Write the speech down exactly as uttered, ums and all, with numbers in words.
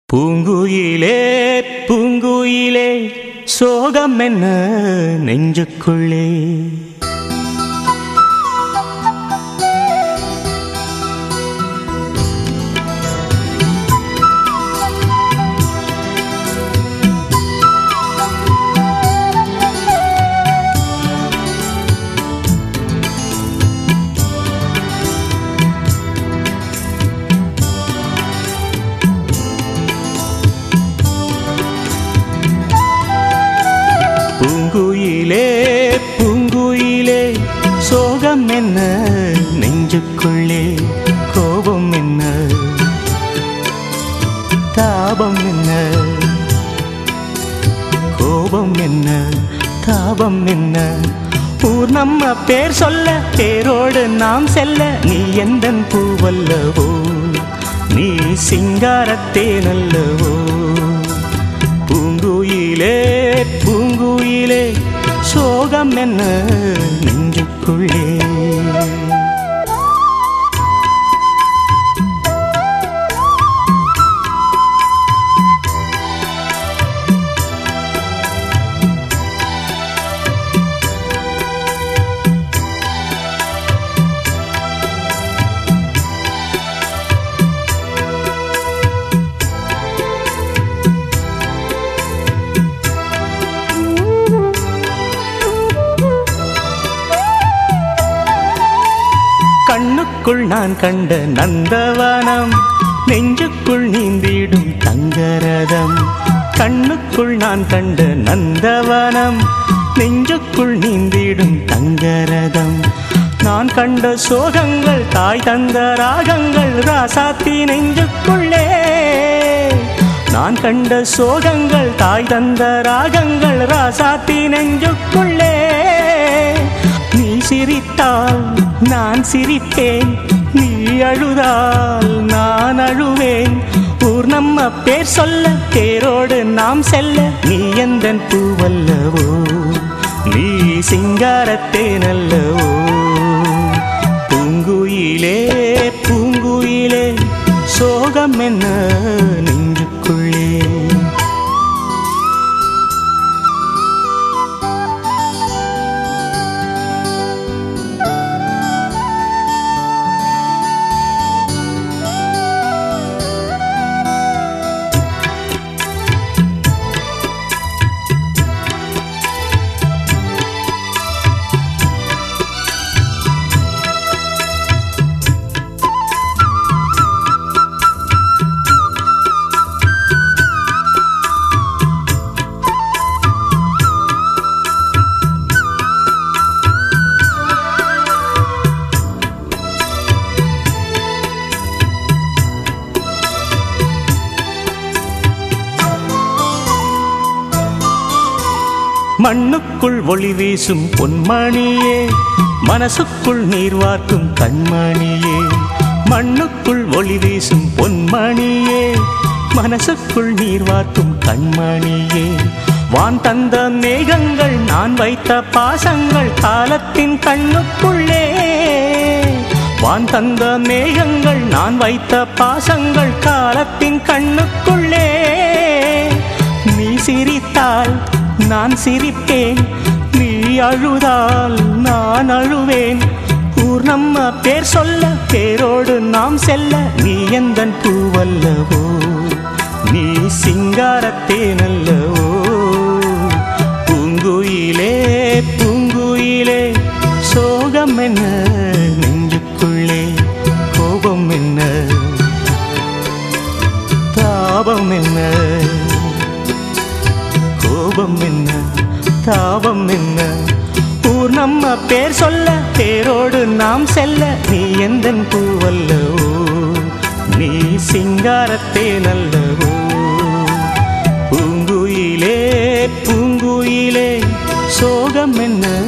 பூங்குயிலே பூங்குயிலே சோகம் என்ன நெஞ்சுக்குள்ளே பூங்குயிலே பூங்குயிலே சோகம் என்ன நெஞ்சுக்குள்ளே கோபம் என்ன தாபம் என்ன கோபம் என்ன தாபம் என்ன ஊர் நம்ம பேர் சொல்ல பேரோடு நாம் செல்ல நீ எந்தன் பூவல்லவோ நீ சிங்காரத்தே நல்லவோ பூங்குயிலே பூங்குயிலே சோகம் என்ன நெஞ்சுக்குள்ளே கண்ணுக்குள் நான் கண்ட நந்தவனம் நெஞ்சுக்குள் நீந்திடும் தங்கரதம் கண்ணுக்குள் நான் கண்ட நந்தவனம் நெஞ்சுக்குள் நீந்திடும் தங்கரதம் நான் கண்ட சோகங்கள் தாய் தந்த ராகங்கள் ராசாத்தி நெஞ்சுக்குள்ளே நான் கண்ட சோகங்கள் தாய் தந்த ராகங்கள் ராசாத்தி நெஞ்சுக்குள்ளே நீ சிரித்தால் நான் சிரிப்பேன் நீ அழுதால் நான் அழுவேன் ஊர் நம்ம பேர் சொல்ல பேரோடு நாம் செல்ல நீ எந்தன் பூவல்லவோ நீ சிங்காரத்தே நல்லவோ பூங்குயிலே பூங்குயிலே சோகம் என்ன நெஞ்சுக்குள்ளே மண்ணுக்குள் ஒளி வீசும் பொன்மணியே மனசுக்குள் நீர் வார்க்கும் கண்மணியே மண்ணுக்குள் ஒளி வீசும் பொன்மணியே மனசுக்குள் நீர் வார்க்கும் கண்மணியே வான் தந்த மேகங்கள் நான் வைத்த பாசங்கள் காலத்தின் கண்ணுக்குள்ளே வான் தந்த மேகங்கள் நான் வைத்த பாசங்கள் காலத்தின் கண்ணுக்குள்ளே நீ சிரித்தால் நான் சிரிப்பேன் நீ அழுதால் நான் அழுவேன் ஊர் நம்ம பேர் சொல்ல பேரோடு நாம் செல்ல நீ எந்தன் பூவல்லவோ நீ சிங்காரத்தே நல்லவோ பூங்குயிலே பூங்குயிலே சோகம் என்ன நெஞ்சுக்குள்ளே கோபம் என்ன தாபம் என்ன கோபம் என்ன தாபம் என்ன ஊர் நம்ம பேர் சொல்ல பேரோடு நாம் செல்ல நீ எந்தன் பூவல்லவோ நீ சிங்காரத்தே நல்லவோ பூங்குயிலே பூங்குயிலே சோகம் என்ன